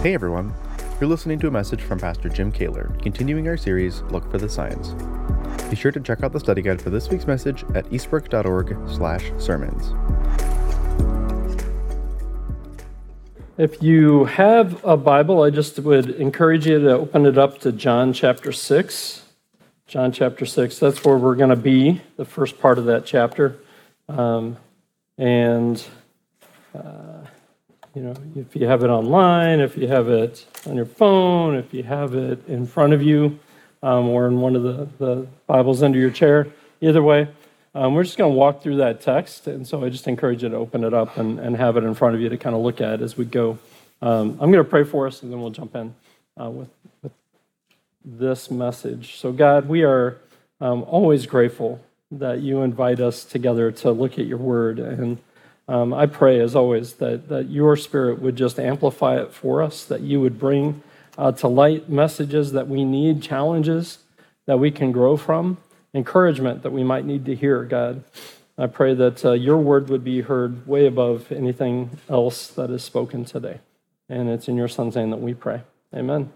Hey everyone, you're listening to a message from Pastor Jim Kaler, continuing our series, Look for the Signs. Be sure to check out the study guide for this week's message at eastbrook.org/sermons. If you have a Bible, I just would encourage you to open it up to John chapter 6. John chapter 6, that's where we're going to be, the first part of that chapter. If you have it online, if you have it on your phone, if you have it in front of you, or in one of the Bibles under your chair, either way, we're just going to walk through that text, and so I just encourage you to open it up and have it in front of you to kind of look at as we go. I'm going to pray for us, and then we'll jump in with this message. So God, we are always grateful that you invite us together to look at your word, and I pray, as always, that your Spirit would just amplify it for us, that you would bring to light messages that we need, challenges that we can grow from, encouragement that we might need to hear, God. I pray that your word would be heard way above anything else that is spoken today. And it's in your Son's name that we pray. Amen.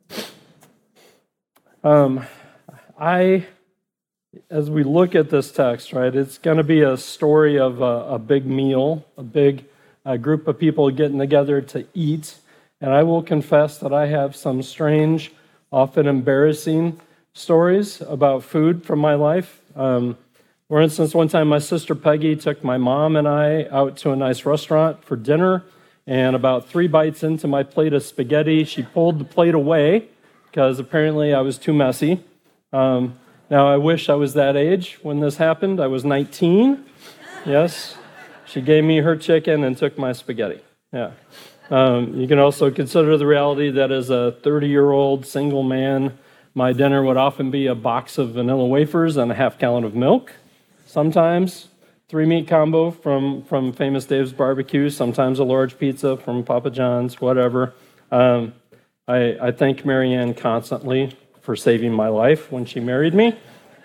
As we look at this text, right, it's going to be a story of a big meal, a big group of people getting together to eat. And I will confess that I have some strange, often embarrassing stories about food from my life. For instance, one time my sister Peggy took my mom and I out to a nice restaurant for dinner, and about 3 bites into my plate of spaghetti, she pulled the plate away because apparently I was too messy. Now, I wish I was that age when this happened. I was 19. Yes. She gave me her chicken and took my spaghetti. Yeah. You can also consider the reality that as a 30-year-old single man, my dinner would often be a box of vanilla wafers and a half gallon of milk. Sometimes 3-meat combo from Famous Dave's Barbecue. Sometimes a large pizza from Papa John's, whatever. I thank Marianne constantly for saving my life when she married me.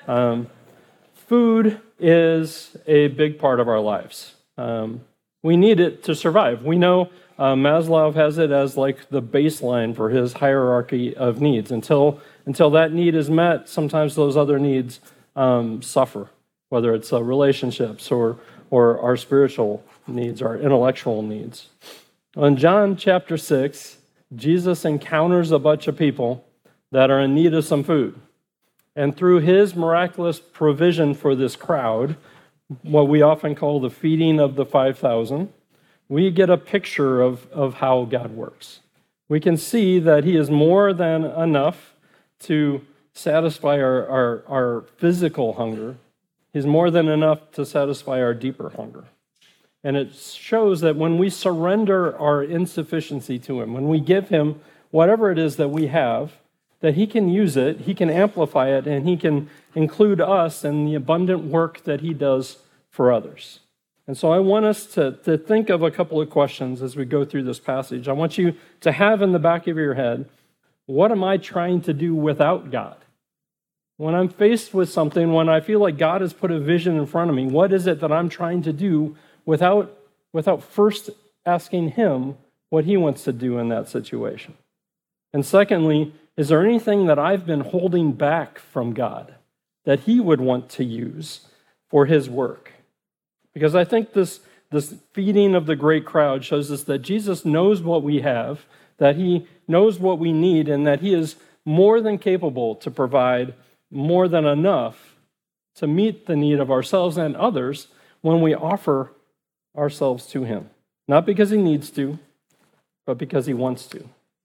Food is a big part of our lives. We need it to survive. We know Maslow has it as like the baseline for his hierarchy of needs. Until that need is met, sometimes those other needs suffer, whether it's relationships or our spiritual needs, our intellectual needs. In John chapter 6, Jesus encounters a bunch of people that are in need of some food. And through his miraculous provision for this crowd, what we often call the feeding of the 5,000, we get a picture of how God works. We can see that he is more than enough to satisfy our physical hunger. He's more than enough to satisfy our deeper hunger. And it shows that when we surrender our insufficiency to him, when we give him whatever it is that we have, that he can use it, he can amplify it, and he can include us in the abundant work that he does for others. And so I want us to think of a couple of questions as we go through this passage. I want you to have in the back of your head, what am I trying to do without God? When I'm faced with something, when I feel like God has put a vision in front of me, what is it that I'm trying to do without first asking him what he wants to do in that situation? And secondly, is there anything that I've been holding back from God that he would want to use for his work? Because I think this feeding of the great crowd shows us that Jesus knows what we have, that he knows what we need, and that he is more than capable to provide more than enough to meet the need of ourselves and others when we offer ourselves to him. Not because he needs to, but because he wants to.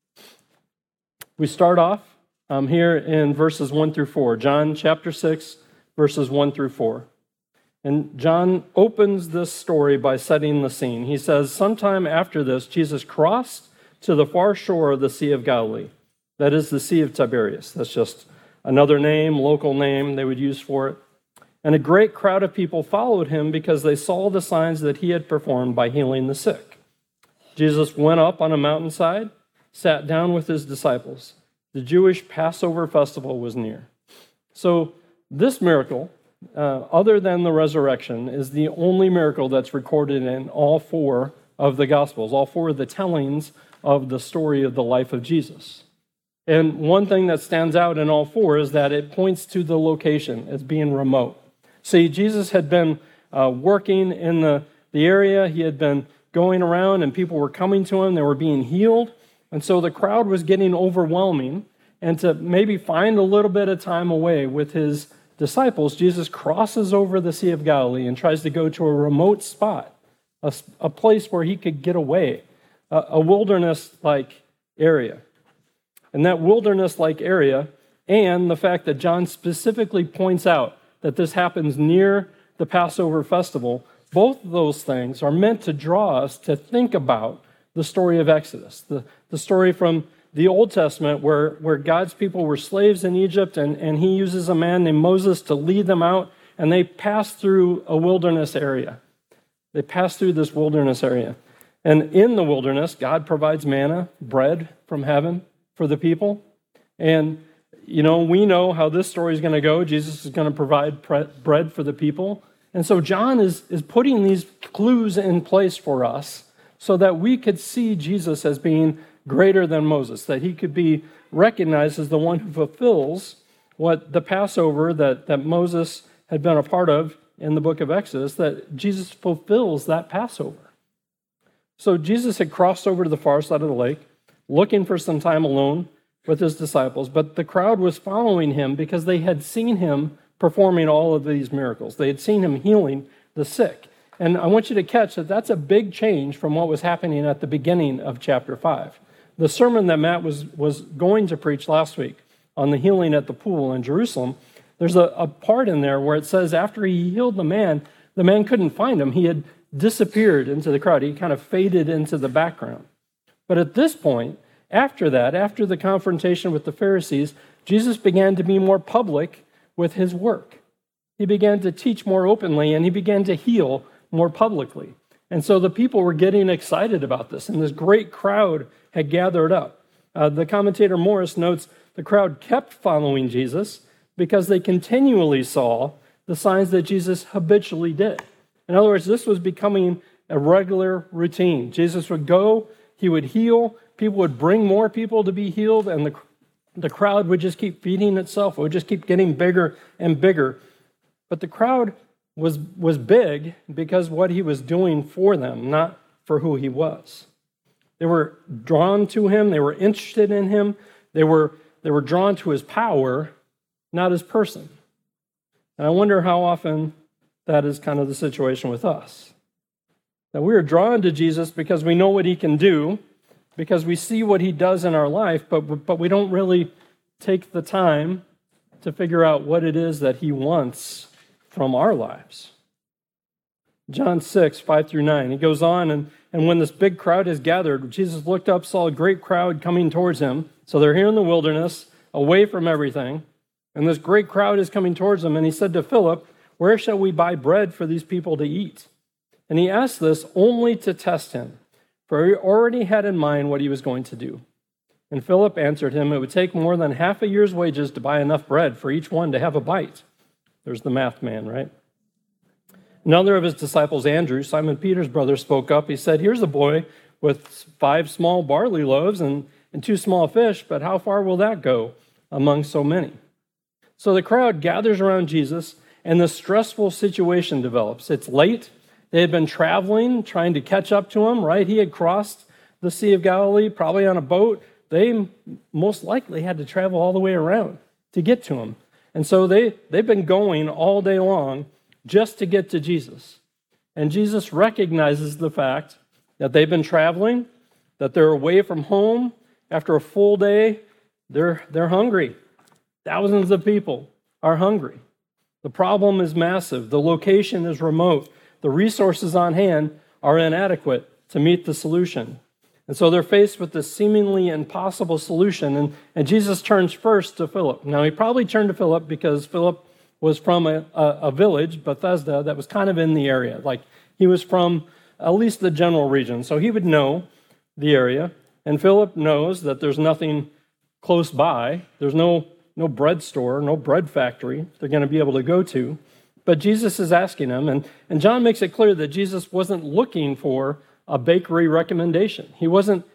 We start off here in verses 1 through 4, John chapter 6, verses 1 through 4. And John opens this story by setting the scene. He says, sometime after this, Jesus crossed to the far shore of the Sea of Galilee. That is the Sea of Tiberias. That's just another name, local name they would use for it. And a great crowd of people followed him because they saw the signs that he had performed by healing the sick. Jesus went up on a mountainside, sat down with his disciples. The Jewish Passover festival was near. So this miracle, other than the resurrection, is the only miracle that's recorded in all 4 of the Gospels, all 4 of the tellings of the story of the life of Jesus. And one thing that stands out in all four is that it points to the location as being remote. See, Jesus had been working in the area. He had been going around, and people were coming to him. They were being healed. And so the crowd was getting overwhelming. And to maybe find a little bit of time away with his disciples, Jesus crosses over the Sea of Galilee and tries to go to a remote spot, a place where he could get away, a wilderness-like area. And that wilderness-like area, and the fact that John specifically points out that this happens near the Passover festival, both of those things are meant to draw us to think about the story of Exodus, the story from the Old Testament where God's people were slaves in Egypt, and he uses a man named Moses to lead them out, and they pass through a wilderness area. They pass through this wilderness area. And in the wilderness, God provides manna, bread from heaven for the people. And, we know how this story is going to go. Jesus is going to provide bread for the people. And so John is putting these clues in place for us so that we could see Jesus as being greater than Moses, that he could be recognized as the one who fulfills what the Passover that Moses had been a part of in the book of Exodus, that Jesus fulfills that Passover. So Jesus had crossed over to the far side of the lake, looking for some time alone with his disciples, but the crowd was following him because they had seen him performing all of these miracles. They had seen him healing the sick. And I want you to catch that that's a big change from what was happening at the beginning of chapter 5. The sermon that Matt was going to preach last week on the healing at the pool in Jerusalem, there's a part in there where it says after he healed the man couldn't find him. He had disappeared into the crowd. He kind of faded into the background. But at this point, after the confrontation with the Pharisees, Jesus began to be more public with his work. He began to teach more openly, and he began to heal more publicly. And so the people were getting excited about this, and this great crowd had gathered up. The commentator Morris notes the crowd kept following Jesus because they continually saw the signs that Jesus habitually did. In other words, this was becoming a regular routine. Jesus would go, he would heal, people would bring more people to be healed, and the crowd would just keep feeding itself. It would just keep getting bigger and bigger. But the crowd was big because what he was doing for them, not for who he was. They were drawn to him. They were interested in him. They were drawn to his power, not his person. And I wonder how often that is kind of the situation with us. That we are drawn to Jesus because we know what he can do, because we see what he does in our life, but we don't really take the time to figure out what it is that he wants from our lives. John 6, 5-9, he goes on, and when this big crowd is gathered, Jesus looked up, saw a great crowd coming towards him. So they're here in the wilderness, away from everything, and this great crowd is coming towards him, and he said to Philip, "Where shall we buy bread for these people to eat?" And he asked this only to test him, for he already had in mind what he was going to do. And Philip answered him, "It would take more than half a year's wages to buy enough bread for each one to have a bite." There's the math man, right? Another of his disciples, Andrew, Simon Peter's brother, spoke up. He said, "Here's a boy with 5 small barley loaves and 2 small fish, but how far will that go among so many?" So the crowd gathers around Jesus, and the stressful situation develops. It's late. They had been traveling, trying to catch up to him, right? He had crossed the Sea of Galilee, probably on a boat. They most likely had to travel all the way around to get to him. And so they've been going all day long just to get to Jesus. And Jesus recognizes the fact that they've been traveling, that they're away from home. After a full day, they're hungry. Thousands of people are hungry. The problem is massive. The location is remote. The resources on hand are inadequate to meet the solution. And so they're faced with this seemingly impossible solution. And Jesus turns first to Philip. Now, he probably turned to Philip because Philip was from a village, Bethsaida, that was kind of in the area. Like, he was from at least the general region. So he would know the area. And Philip knows that there's nothing close by. There's no bread store, no bread factory they're going to be able to go to. But Jesus is asking him, and John makes it clear that Jesus wasn't looking for a bakery recommendation. He wasn't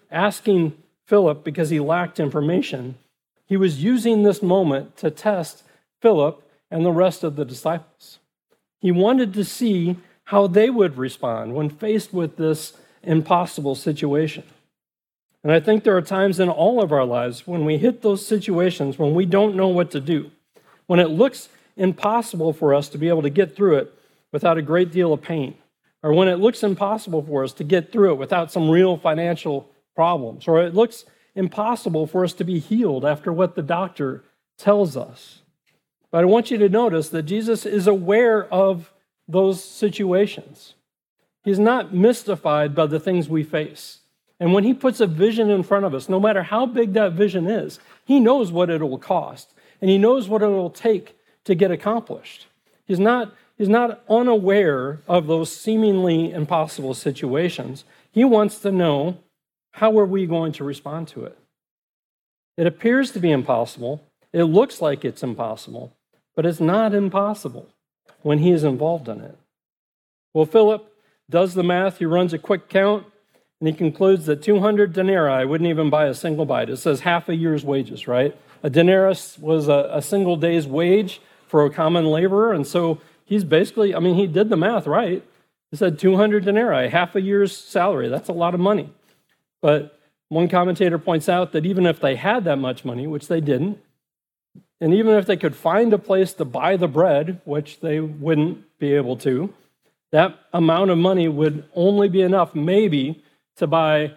asking Philip because he lacked information. He was using this moment to test Philip and the rest of the disciples. He wanted to see how they would respond when faced with this impossible situation. And I think there are times in all of our lives when we hit those situations when we don't know what to do, when it looks impossible for us to be able to get through it without a great deal of pain, or when it looks impossible for us to get through it without some real financial problems, or it looks impossible for us to be healed after what the doctor tells us. But I want you to notice that Jesus is aware of those situations. He's not mystified by the things we face. And when he puts a vision in front of us, no matter how big that vision is, he knows what it will cost, and he knows what it will take to get accomplished. He's not unaware of those seemingly impossible situations. He wants to know, how are we going to respond to it? It appears to be impossible. It looks like it's impossible, but it's not impossible when he is involved in it. Well, Philip does the math. He runs a quick count, and he concludes that 200 denarii wouldn't even buy a single bite. It says half a year's wages, right? A denarius was a single day's wage for a common laborer, and so he's basically, he did the math right. He said 200 denarii, half a year's salary. That's a lot of money. But one commentator points out that even if they had that much money, which they didn't, and even if they could find a place to buy the bread, which they wouldn't be able to, that amount of money would only be enough maybe to buy,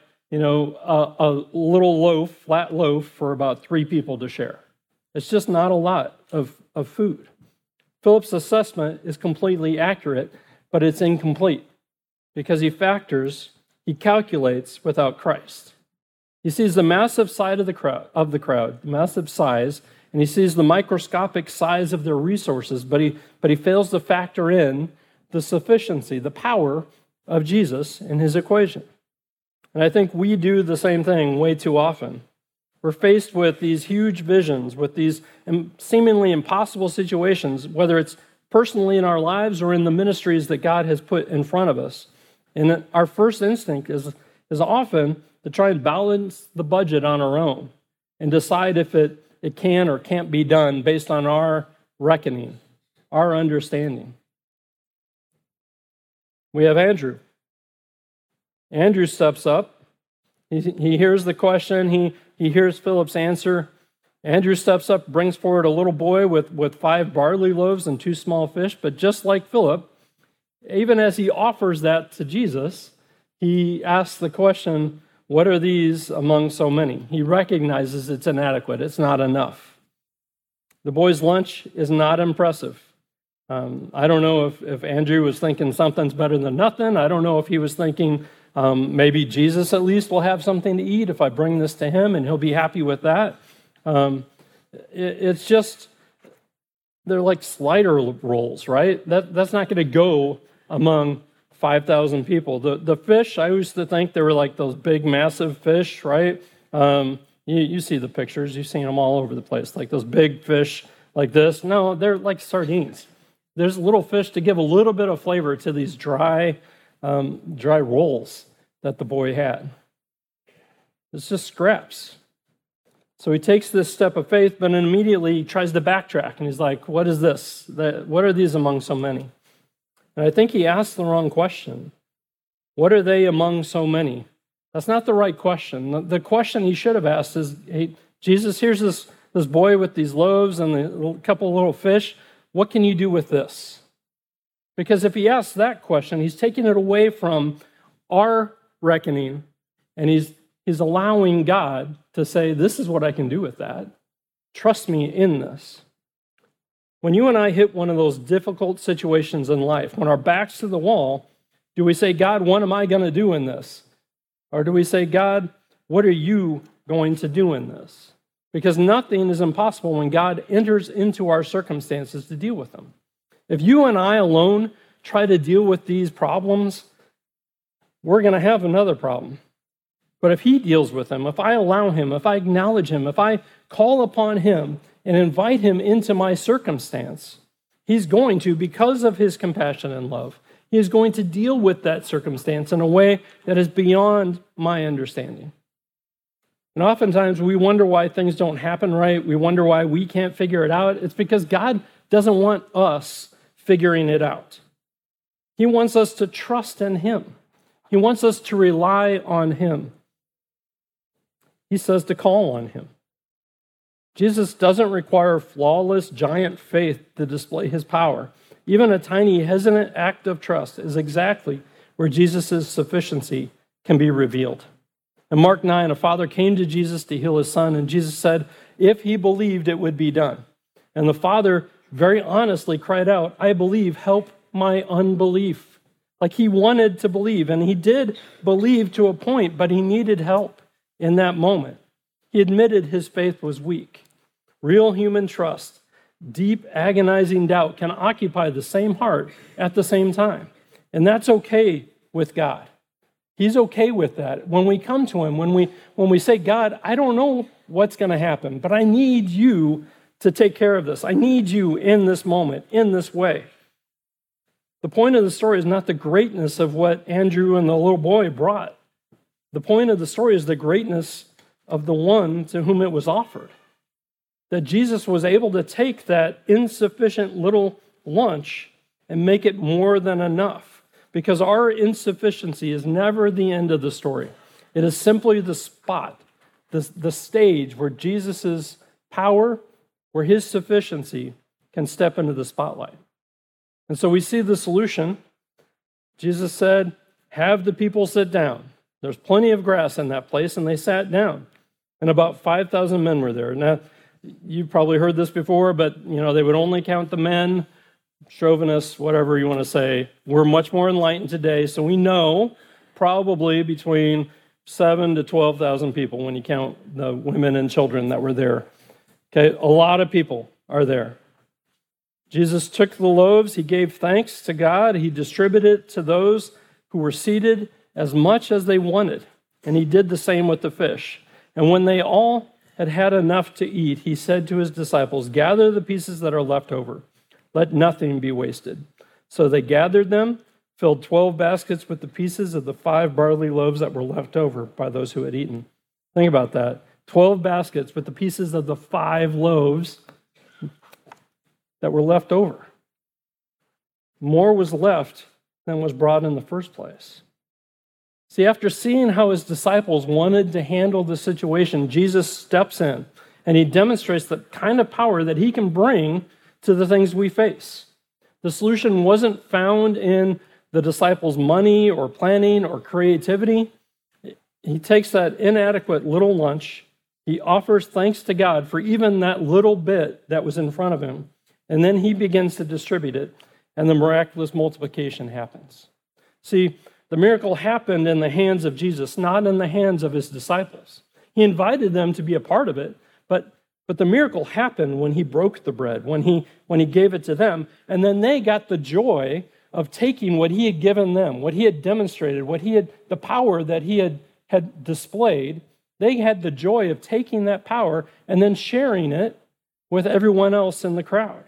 a little loaf, flat loaf for about 3 people to share. It's just not a lot of food. Philip's assessment is completely accurate, but it's incomplete because he calculates without Christ. He sees the massive size of the crowd, the massive size, and he sees the microscopic size of their resources, but he fails to factor in the sufficiency, the power of Jesus in his equation. And I think we do the same thing way too often. We're faced with these huge visions, with these seemingly impossible situations, whether it's personally in our lives or in the ministries that God has put in front of us. And our first instinct is often to try and balance the budget on our own and decide if it can or can't be done based on our reckoning, our understanding. We have Andrew. Andrew steps up. He hears the question. He hears Philip's answer. Andrew steps up, brings forward a little boy with 5 barley loaves and 2 small fish. But just like Philip, even as he offers that to Jesus, he asks the question, what are these among so many? He recognizes it's inadequate. It's not enough. The boy's lunch is not impressive. I don't know if Andrew was thinking something's better than nothing. I don't know if he was thinking maybe Jesus at least will have something to eat if I bring this to him and he'll be happy with that. It's just, they're like slider rolls, right? That's not going to go among 5,000 people. The fish, I used to think they were like those big, massive fish, right? You see the pictures. You've seen them all over the place, like those big fish like this. No, they're like sardines. There's little fish to give a little bit of flavor to these dry rolls that the boy had. It's just scraps. So he takes this step of faith, but then immediately he tries to backtrack, and he's like, what is this? What are these among so many? And I think he asked the wrong question. What are they among so many? That's not the right question. The question he should have asked is, hey, Jesus, here's this boy with these loaves and a couple of little fish. What can you do with this? Because if he asks that question, he's taking it away from our reckoning, and he's allowing God to say, this is what I can do with that. Trust me in this. When you and I hit one of those difficult situations in life, when our back's to the wall, do we say, God, what am I going to do in this? Or do we say, God, what are you going to do in this? Because nothing is impossible when God enters into our circumstances to deal with them. If you and I alone try to deal with these problems, we're going to have another problem. But if he deals with them, if I allow him, if I acknowledge him, if I call upon him and invite him into my circumstance, he's going to, because of his compassion and love, he is going to deal with that circumstance in a way that is beyond my understanding. And oftentimes we wonder why things don't happen right. We wonder why we can't figure it out. It's because God doesn't want us figuring it out. He wants us to trust in Him. He wants us to rely on Him. He says to call on Him. Jesus doesn't require flawless, giant faith to display His power. Even a tiny, hesitant act of trust is exactly where Jesus' sufficiency can be revealed. In Mark 9, a father came to Jesus to heal his son, and Jesus said, if he believed, it would be done. And the father very honestly cried out, I believe, help my unbelief. Like he wanted to believe, and he did believe to a point, but he needed help in that moment. He admitted his faith was weak. Real human trust, deep, agonizing doubt can occupy the same heart at the same time. And that's okay with God. He's okay with that. When we come to Him, when we say, God, I don't know what's going to happen, but I need you to take care of this. I need you in this moment, in this way. The point of the story is not the greatness of what Andrew and the little boy brought. The point of the story is the greatness of the one to whom it was offered. That Jesus was able to take that insufficient little lunch and make it more than enough. Because our insufficiency is never the end of the story. It is simply the spot, the stage where Jesus' power, where His sufficiency can step into the spotlight. And so we see the solution. Jesus said, have the people sit down. There's plenty of grass in that place, and they sat down. And about 5,000 men were there. Now, you've probably heard this before, but they would only count the men. Chauvinists, whatever you want to say. We're much more enlightened today, so we know probably between 7,000 to 12,000 people when you count the women and children that were there. Okay, a lot of people are there. Jesus took the loaves, He gave thanks to God, He distributed it to those who were seated as much as they wanted, and He did the same with the fish. And when they all had had enough to eat, He said to His disciples, gather the pieces that are left over. Let nothing be wasted. So they gathered them, filled 12 baskets with the pieces of the 5 barley loaves that were left over by those who had eaten. Think about that. 12 baskets with the pieces of the 5 loaves that were left over. More was left than was brought in the first place. See, after seeing how His disciples wanted to handle the situation, Jesus steps in and He demonstrates the kind of power that He can bring to the things we face. The solution wasn't found in the disciples' money or planning or creativity. He takes that inadequate little lunch, He offers thanks to God for even that little bit that was in front of Him, and then He begins to distribute it, and the miraculous multiplication happens. See, the miracle happened in the hands of Jesus, not in the hands of His disciples. He invited them to be a part of it, but the miracle happened when He broke the bread, when he gave it to them, and then they got the joy of taking what He had given them, what He had demonstrated, the power that He had displayed. They had the joy of taking that power and then sharing it with everyone else in the crowd.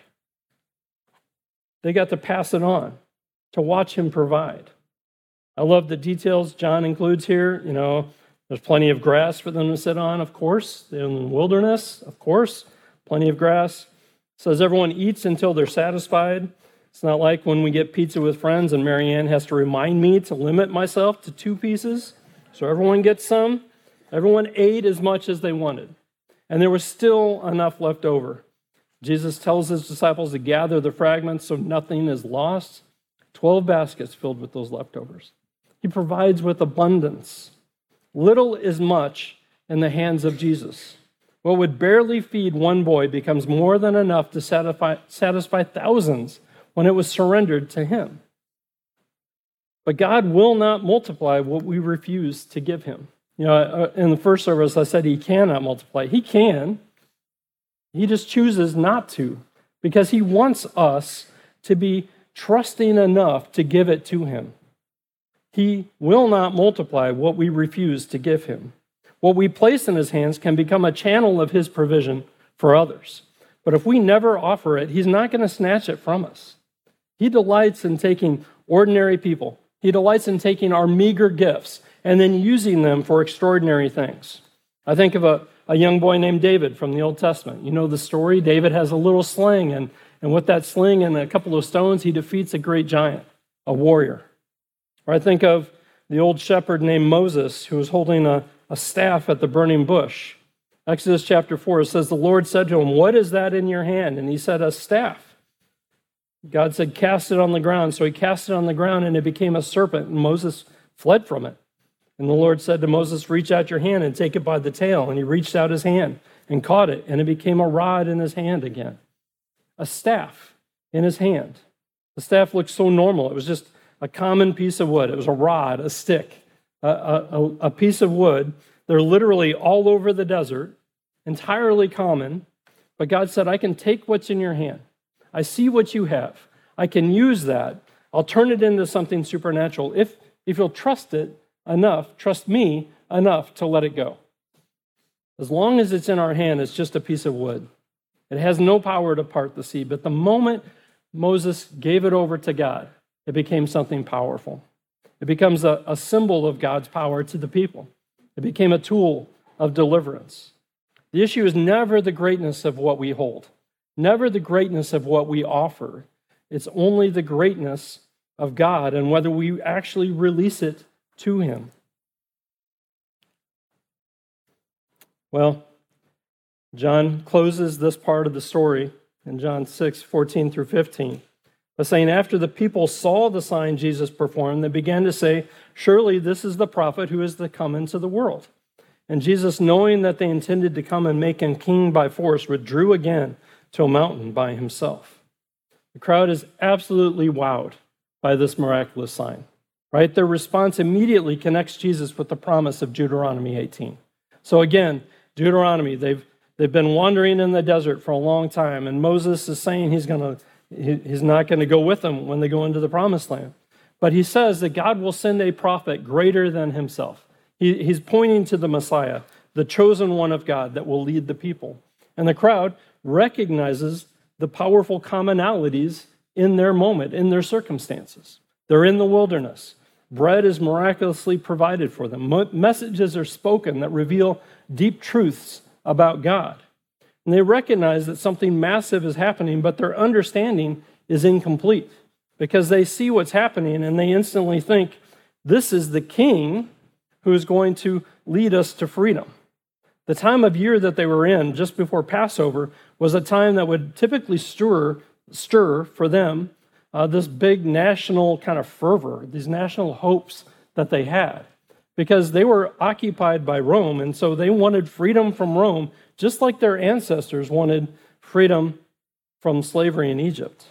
They got to pass it on, to watch Him provide. I love the details John includes here. There's plenty of grass for them to sit on, of course. They're in the wilderness, of course. Plenty of grass. It says everyone eats until they're satisfied. It's not like when we get pizza with friends and Marianne has to remind me to limit myself to 2 pieces. So everyone gets some. Everyone ate as much as they wanted. And there was still enough left over. Jesus tells His disciples to gather the fragments so nothing is lost. 12 baskets filled with those leftovers. He provides with abundance. Little is much in the hands of Jesus. What would barely feed one boy becomes more than enough to satisfy thousands when it was surrendered to Him. But God will not multiply what we refuse to give Him. In the first service, I said He cannot multiply. He can. He just chooses not to because He wants us to be trusting enough to give it to Him. He will not multiply what we refuse to give Him. What we place in His hands can become a channel of His provision for others. But if we never offer it, He's not going to snatch it from us. He delights in taking ordinary people. He delights in taking our meager gifts and then using them for extraordinary things. I think of a young boy named David from the Old Testament. You know the story? David has a little sling, and with that sling and a couple of stones, he defeats a great giant, a warrior. Or I think of the old shepherd named Moses, who was holding a staff at the burning bush. Exodus chapter 4, it says, the Lord said to him, what is that in your hand? And he said, a staff. God said, cast it on the ground. So he cast it on the ground, and it became a serpent, and Moses fled from it. And the Lord said to Moses, reach out your hand and take it by the tail. And he reached out his hand and caught it, and it became a rod in his hand again. A staff in his hand. The staff looked so normal. It was just a common piece of wood. It was a rod, a stick, a piece of wood. They're literally all over the desert, entirely common. But God said, I can take what's in your hand. I see what you have. I can use that. I'll turn it into something supernatural. If you'll trust it enough, trust me enough to let it go. As long as it's in our hand, it's just a piece of wood. It has no power to part the sea. But the moment Moses gave it over to God, it became something powerful. It becomes a symbol of God's power to the people. It became a tool of deliverance. The issue is never the greatness of what we hold, never the greatness of what we offer. It's only the greatness of God and whether we actually release it to him. Well, John closes this part of the story in John 6:14 through 15 by saying, after the people saw the sign Jesus performed, they began to say, surely this is the prophet who is to come into the world. And Jesus, knowing that they intended to come and make him king by force, withdrew again to a mountain by himself. The crowd is absolutely wowed by this miraculous sign. Right? Their response immediately connects Jesus with the promise of Deuteronomy 18. So again, Deuteronomy, they've been wandering in the desert for a long time, and Moses is saying he's not going to go with them when they go into the promised land. But he says that God will send a prophet greater than himself. He's pointing to the Messiah, the chosen one of God that will lead the people. And the crowd recognizes the powerful commonalities in their moment, in their circumstances. They're in the wilderness. Bread is miraculously provided for them. Messages are spoken that reveal deep truths about God. And they recognize that something massive is happening, but their understanding is incomplete because they see what's happening and they instantly think, this is the king who is going to lead us to freedom. The time of year that they were in, just before Passover, was a time that would typically stir for them this big national kind of fervor, these national hopes that they had, because they were occupied by Rome, and so they wanted freedom from Rome, just like their ancestors wanted freedom from slavery in Egypt.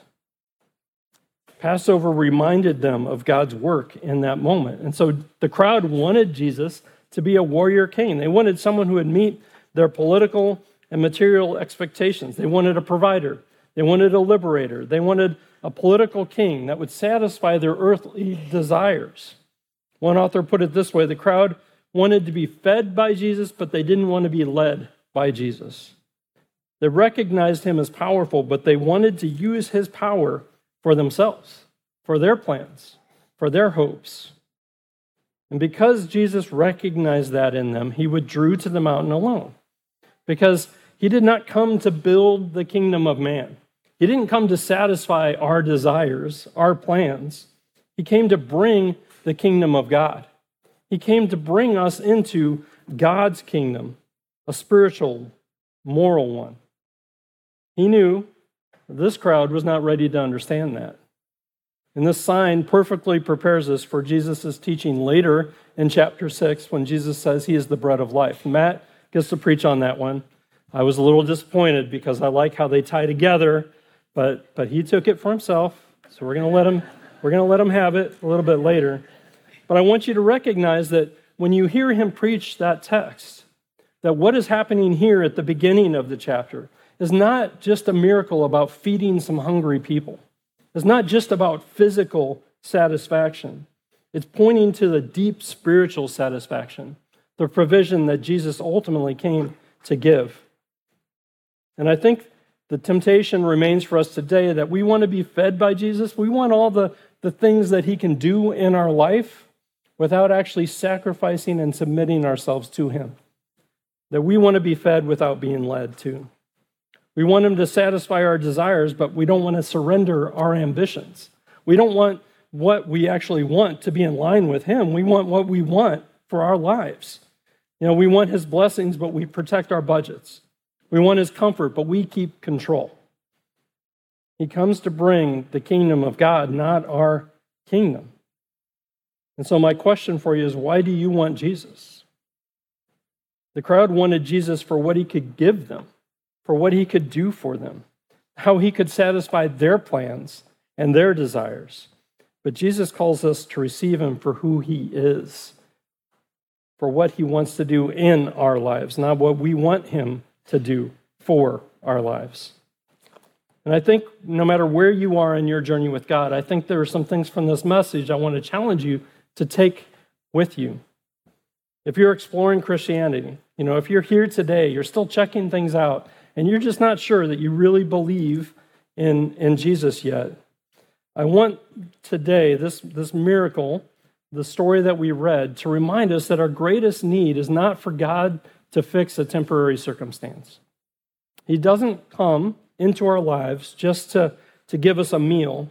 Passover reminded them of God's work in that moment, and so the crowd wanted Jesus to be a warrior king. They wanted someone who would meet their political and material expectations. They wanted a provider. They wanted a liberator. They wanted a political king that would satisfy their earthly desires. One author put it this way, the crowd wanted to be fed by Jesus, but they didn't want to be led by Jesus. They recognized him as powerful, but they wanted to use his power for themselves, for their plans, for their hopes. And because Jesus recognized that in them, he withdrew to the mountain alone, because he did not come to build the kingdom of man. He didn't come to satisfy our desires, our plans. He came to bring the kingdom of God. He came to bring us into God's kingdom, a spiritual, moral one. He knew this crowd was not ready to understand that. And this sign perfectly prepares us for Jesus' teaching later in chapter 6 when Jesus says he is the bread of life. Matt gets to preach on that one. I was a little disappointed because I like how they tie together, but he took it for himself, so we're going to let him have it a little bit later. But I want you to recognize that when you hear him preach that text, that what is happening here at the beginning of the chapter is not just a miracle about feeding some hungry people. It's not just about physical satisfaction. It's pointing to the deep spiritual satisfaction, the provision that Jesus ultimately came to give. And I think the temptation remains for us today that we want to be fed by Jesus. We want all the things that he can do in our life without actually sacrificing and submitting ourselves to him. that we want to be fed without being led to. We want him to satisfy our desires, but we don't want to surrender our ambitions. We don't want what we actually want to be in line with him. We want what we want for our lives. We want his blessings, but we protect our budgets. We want his comfort, but we keep control. He comes to bring the kingdom of God, not our kingdom. And so my question for you is, why do you want Jesus? The crowd wanted Jesus for what he could give them, for what he could do for them, how he could satisfy their plans and their desires. But Jesus calls us to receive him for who he is, for what he wants to do in our lives, not what we want him to do for our lives. And I think no matter where you are in your journey with God, I think there are some things from this message I want to challenge you to take with you. If you're exploring Christianity, if you're here today, you're still checking things out, and you're just not sure that you really believe in Jesus yet, I want today, this miracle, the story that we read, to remind us that our greatest need is not for God to fix a temporary circumstance. He doesn't come into our lives just to give us a meal,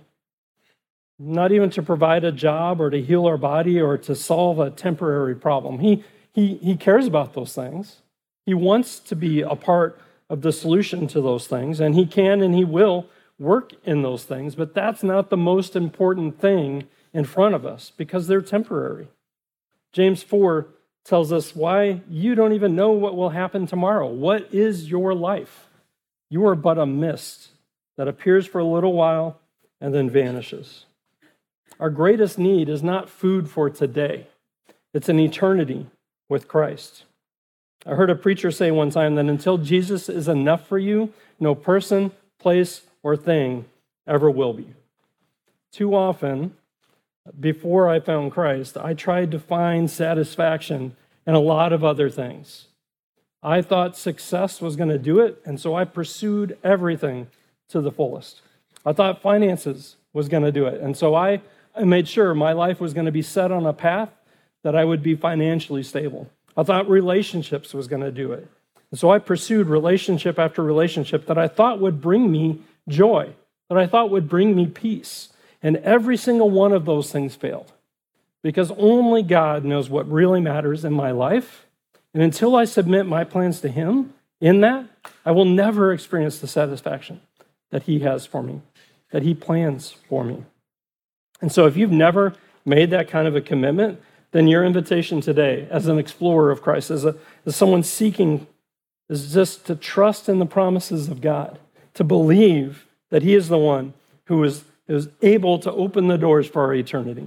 not even to provide a job or to heal our body or to solve a temporary problem. He cares about those things. He wants to be a part of the solution to those things, and he can and he will work in those things, but that's not the most important thing in front of us because they're temporary. James 4 tells us why you don't even know what will happen tomorrow. What is your life? You are but a mist that appears for a little while and then vanishes. Our greatest need is not food for today. It's an eternity with Christ. I heard a preacher say one time that until Jesus is enough for you, no person, place, or thing ever will be. Too often, before I found Christ, I tried to find satisfaction in a lot of other things. I thought success was going to do it, and so I pursued everything to the fullest. I thought finances was going to do it, and so I made sure my life was going to be set on a path that I would be financially stable. I thought relationships was going to do it. And so I pursued relationship after relationship that I thought would bring me joy, that I thought would bring me peace. And every single one of those things failed because only God knows what really matters in my life. And until I submit my plans to him in that, I will never experience the satisfaction that he has for me, that he plans for me. And so if you've never made that kind of a commitment, then your invitation today as an explorer of Christ, as someone seeking, is just to trust in the promises of God, to believe that he is the one who is able to open the doors for our eternity.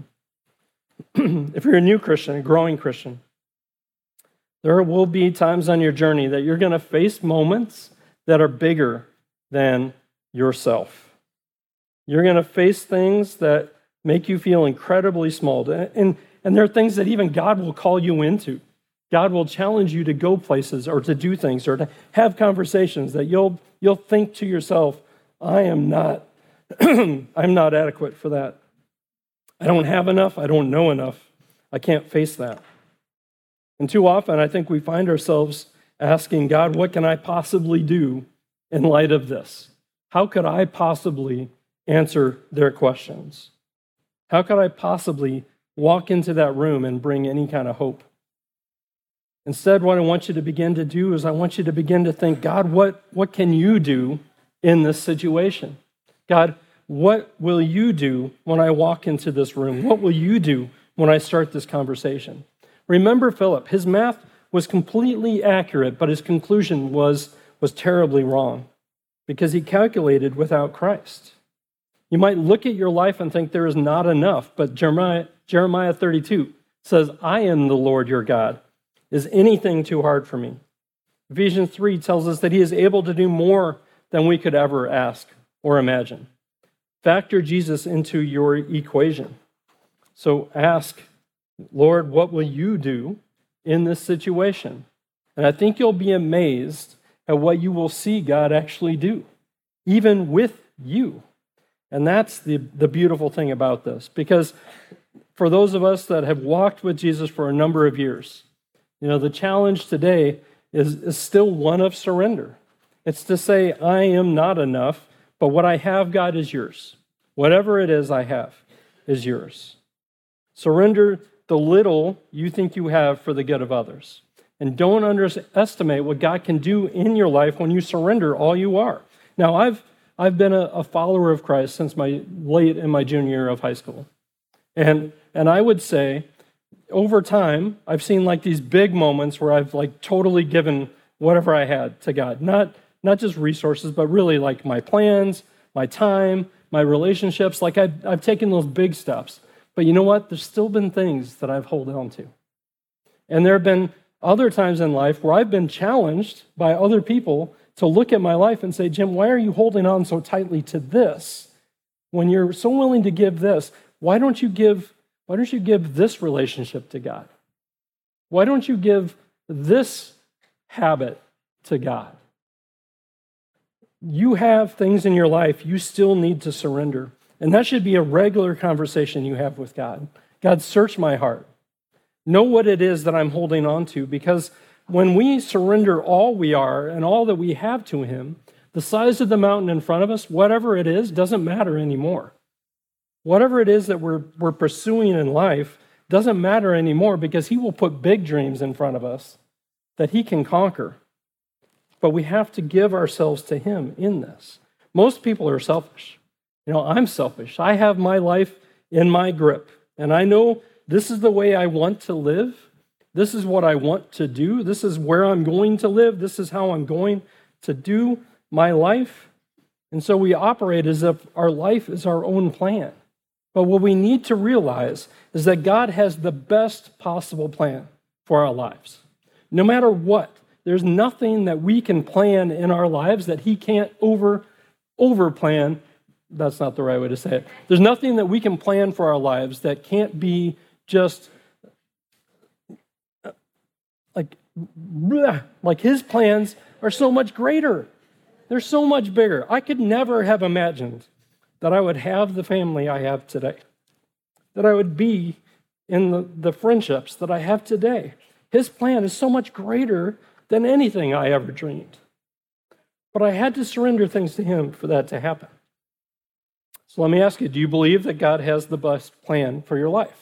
If you're a new Christian, a growing Christian, there will be times on your journey that you're going to face moments that are bigger than yourself. You're going to face things that make you feel incredibly small. And there are things that even God will call you into. God will challenge you to go places or to do things or to have conversations that you'll think to yourself, I'm not adequate for that. I don't have enough. I don't know enough. I can't face that. And too often, I think we find ourselves asking God, what can I possibly do in light of this? How could I possibly answer their questions? How could I possibly walk into that room and bring any kind of hope? Instead, what I want you to begin to do is I want you to begin to think, God, what can you do in this situation? God, what will you do when I walk into this room? What will you do when I start this conversation? Remember Philip, his math was completely accurate, but his conclusion was terribly wrong because he calculated without Christ. You might look at your life and think there is not enough, but Jeremiah 32 says, I am the Lord your God. Is anything too hard for me? Ephesians 3 tells us that he is able to do more than we could ever ask or imagine. Factor Jesus into your equation. So ask, Lord, what will you do in this situation? And I think you'll be amazed at what you will see God actually do, even with you. And that's the beautiful thing about this, because for those of us that have walked with Jesus for a number of years, the challenge today is still one of surrender. It's to say, I am not enough, but what I have, God, is yours. Whatever it is I have is yours. Surrender the little you think you have for the good of others. And don't underestimate what God can do in your life when you surrender all you are. Now, I've been a follower of Christ since late in my junior year of high school. And I would say, over time, I've seen like these big moments where I've like totally given whatever I had to God. Not just resources, but really like my plans, my time, my relationships. Like I've taken those big steps. But you know what? There's still been things that I've held on to. And there have been other times in life where I've been challenged by other people to look at my life and say, Jim, why are you holding on so tightly to this when you're so willing to give this? Why don't you give this relationship to God? Why don't you give this habit to God? You have things in your life you still need to surrender. And that should be a regular conversation you have with God. God, search my heart. Know what it is that I'm holding on to, because when we surrender all we are and all that we have to Him, the size of the mountain in front of us, whatever it is, doesn't matter anymore. Whatever it is that we're pursuing in life doesn't matter anymore, because He will put big dreams in front of us that He can conquer. But we have to give ourselves to Him in this. Most people are selfish. I'm selfish. I have my life in my grip, and I know this is the way I want to live. This is what I want to do. This is where I'm going to live. This is how I'm going to do my life. And so we operate as if our life is our own plan. But what we need to realize is that God has the best possible plan for our lives. No matter what, there's nothing that we can plan in our lives that He can't over-plan. That's not the right way to say it. There's nothing that we can plan for our lives that can't be just like His plans are so much greater. They're so much bigger. I could never have imagined that I would have the family I have today, that I would be in the friendships that I have today. His plan is so much greater than anything I ever dreamed. But I had to surrender things to Him for that to happen. So let me ask you, do you believe that God has the best plan for your life?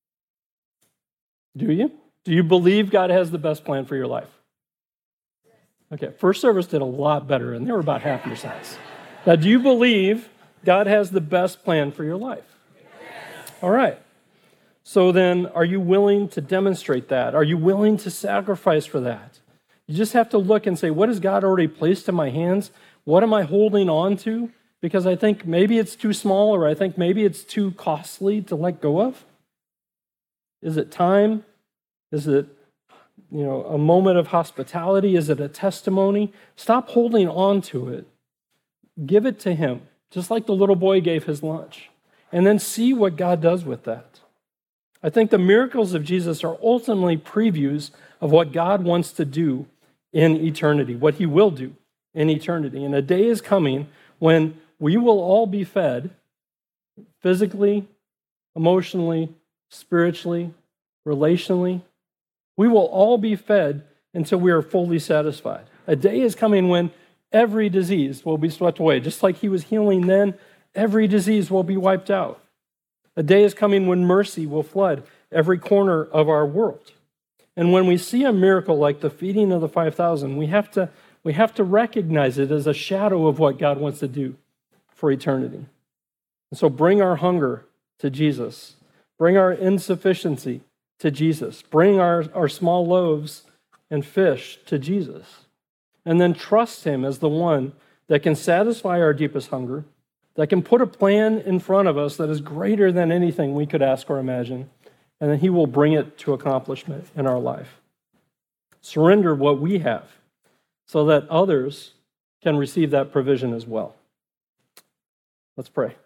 Do you? Do you believe God has the best plan for your life? Okay, first service did a lot better, and they were about half your size. Now, do you believe God has the best plan for your life? All right. So then, are you willing to demonstrate that? Are you willing to sacrifice for that? You just have to look and say, what has God already placed in my hands? What am I holding on to? Because I think maybe it's too small, or I think maybe it's too costly to let go of. Is it time? Is it, a moment of hospitality? Is it a testimony? Stop holding on to it. Give it to Him, just like the little boy gave his lunch. And then see what God does with that. I think the miracles of Jesus are ultimately previews of what God wants to do in eternity, what He will do in eternity. And a day is coming when we will all be fed physically, emotionally, spiritually, relationally. We will all be fed until we are fully satisfied. A day is coming when every disease will be swept away. Just like He was healing then, every disease will be wiped out. A day is coming when mercy will flood every corner of our world. And when we see a miracle like the feeding of the 5,000, we have to recognize it as a shadow of what God wants to do for eternity. And so bring our hunger to Jesus. Bring our insufficiency to Jesus. Bring our small loaves and fish to Jesus. And then trust Him as the one that can satisfy our deepest hunger, that can put a plan in front of us that is greater than anything we could ask or imagine, and then He will bring it to accomplishment in our life. Surrender what we have so that others can receive that provision as well. Let's pray.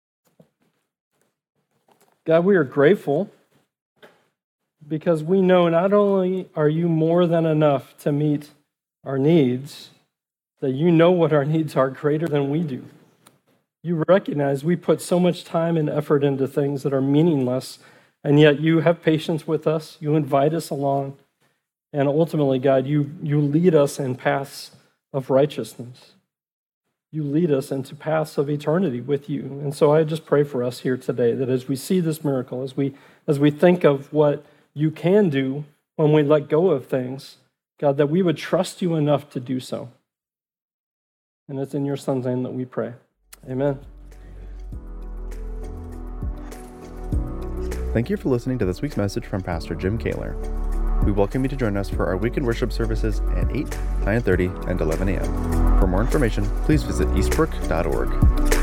God, we are grateful because we know not only are You more than enough to meet our needs, that You know what our needs are greater than we do. You recognize we put so much time and effort into things that are meaningless, and yet You have patience with us. You invite us along, And ultimately, God, you lead us in paths of righteousness. You lead us into paths of eternity with you. And so I just pray for us here today that as we see this miracle, as we think of what you can do when we let go of things, God, that we would trust you enough to do so. And it's in your Son's name that we pray. Amen. Thank you for listening to this week's message from Pastor Jim Kaler. We welcome you to join us for our weekend worship services at 8, 9:30, and 11 a.m. For more information, please visit eastbrook.org.